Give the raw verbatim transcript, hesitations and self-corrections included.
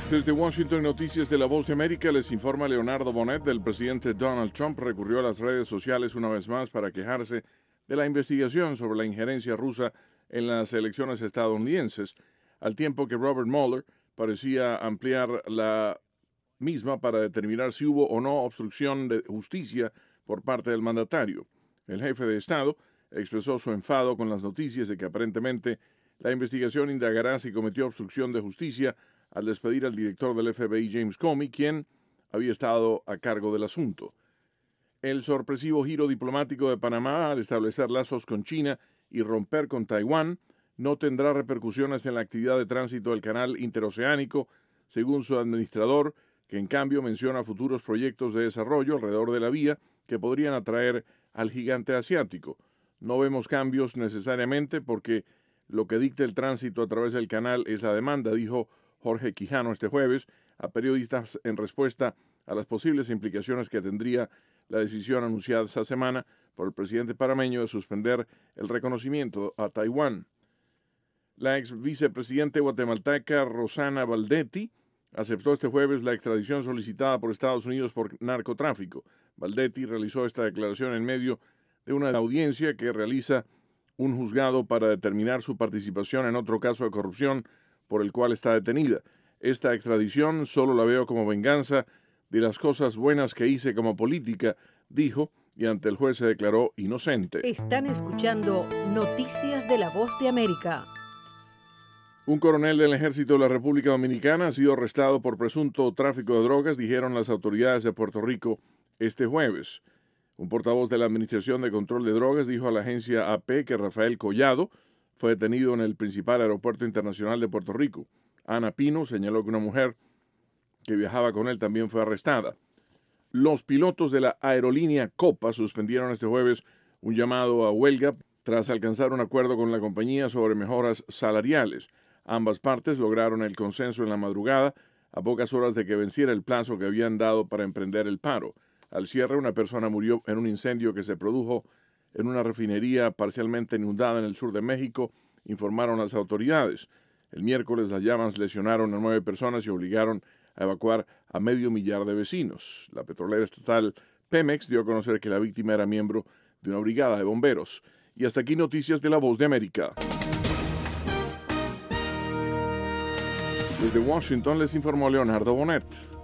Desde Washington, Noticias de la Voz de América, les informa Leonardo Bonet. El presidente Donald Trump recurrió a las redes sociales una vez más para quejarse de la investigación sobre la injerencia rusa en las elecciones estadounidenses, al tiempo que Robert Mueller parecía ampliar la misma para determinar si hubo o no obstrucción de justicia por parte del mandatario. El jefe de Estado expresó su enfado con las noticias de que aparentemente la investigación indagará si cometió obstrucción de justicia al despedir al director del F B I, James Comey, quien había estado a cargo del asunto. El sorpresivo giro diplomático de Panamá al establecer lazos con China y romper con Taiwán no tendrá repercusiones en la actividad de tránsito del canal interoceánico, según su administrador, que en cambio menciona futuros proyectos de desarrollo alrededor de la vía que podrían atraer al gigante asiático. No vemos cambios necesariamente porque lo que dicta el tránsito a través del canal es la demanda, dijo Jorge Quijano este jueves a periodistas en respuesta a las posibles implicaciones que tendría la decisión anunciada esta semana por el presidente panameño de suspender el reconocimiento a Taiwán. La ex vicepresidente guatemalteca Rosana Baldetti aceptó este jueves la extradición solicitada por Estados Unidos por narcotráfico. Baldetti realizó esta declaración en medio de una audiencia que realiza un juzgado para determinar su participación en otro caso de corrupción por el cual está detenida. Esta extradición solo la veo como venganza de las cosas buenas que hice como política, dijo, y ante el juez se declaró inocente. Están escuchando Noticias de la Voz de América. Un coronel del Ejército de la República Dominicana ha sido arrestado por presunto tráfico de drogas, dijeron las autoridades de Puerto Rico este jueves. Un portavoz de la Administración de Control de Drogas dijo a la agencia A P que Rafael Collado fue detenido en el principal aeropuerto internacional de Puerto Rico. Ana Pino señaló que una mujer que viajaba con él también fue arrestada. Los pilotos de la aerolínea Copa suspendieron este jueves un llamado a huelga tras alcanzar un acuerdo con la compañía sobre mejoras salariales. Ambas partes lograron el consenso en la madrugada, a pocas horas de que venciera el plazo que habían dado para emprender el paro. Al cierre, una persona murió en un incendio que se produjo en una refinería parcialmente inundada en el sur de México, informaron las autoridades. El miércoles las llamas lesionaron a nueve personas y obligaron a evacuar a medio millar de vecinos. La petrolera estatal Pemex dio a conocer que la víctima era miembro de una brigada de bomberos. Y hasta aquí Noticias de la Voz de América. Desde Washington les informó Leonardo Bonet.